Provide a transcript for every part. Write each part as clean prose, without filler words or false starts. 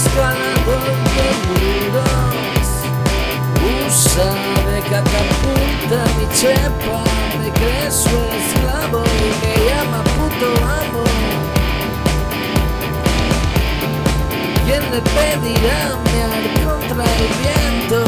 escalador de muros, usa de catapulta mi chepa, me cree su esclavo y me llama puto amo. ¿Quién le pedirá mear contra el viento?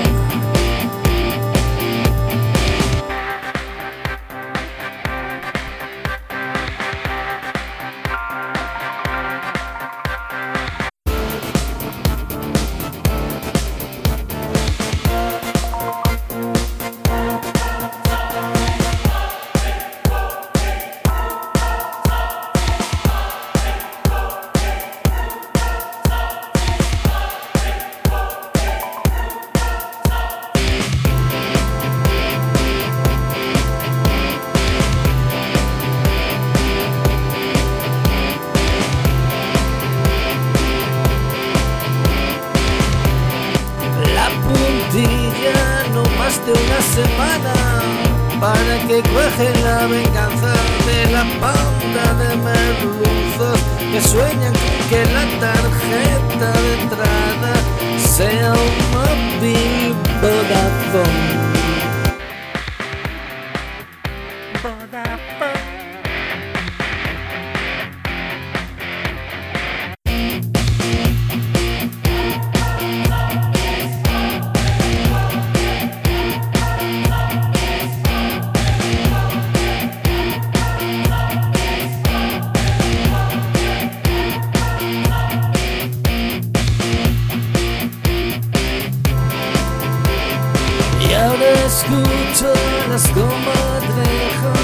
No más de una semana para que cuaje la venganza de la banda de merluzos que sueñan con que la tarjeta de entrada sea un móvil Vodafone. Y ahora escucho las comadrejas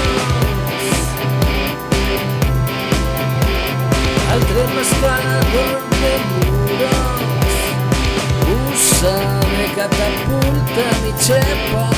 al tren escalador de muros, usa de catapulta mi chepa,